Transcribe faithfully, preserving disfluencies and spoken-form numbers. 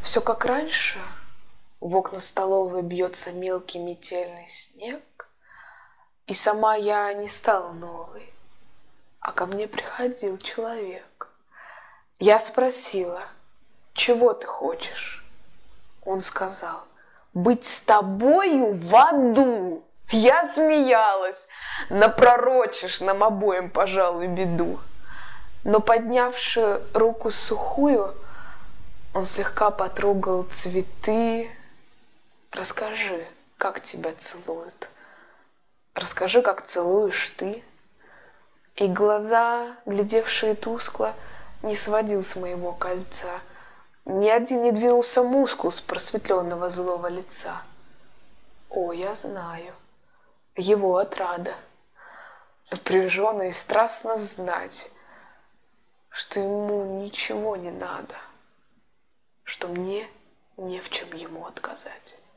Все как раньше. В окна столовой бьется мелкий метельный снег. И сама я не стала новой, а ко мне приходил человек. Я спросила: чего ты хочешь? Он сказал: быть с тобою в аду. Я смеялась: напророчишь нам обоим, пожалуй, беду. Но, поднявши руку сухую, он слегка потрогал цветы. Расскажи, как тебя целуют. Расскажи, как целуешь ты. И глаза, глядевшие тускло, не сводил с моего кольца. Ни один не двинулся мускул с просветленного злого лица. О, я знаю, его отрада, напряженно и страстно знать, что ему ничего не надо, что мне не в чем ему отказать.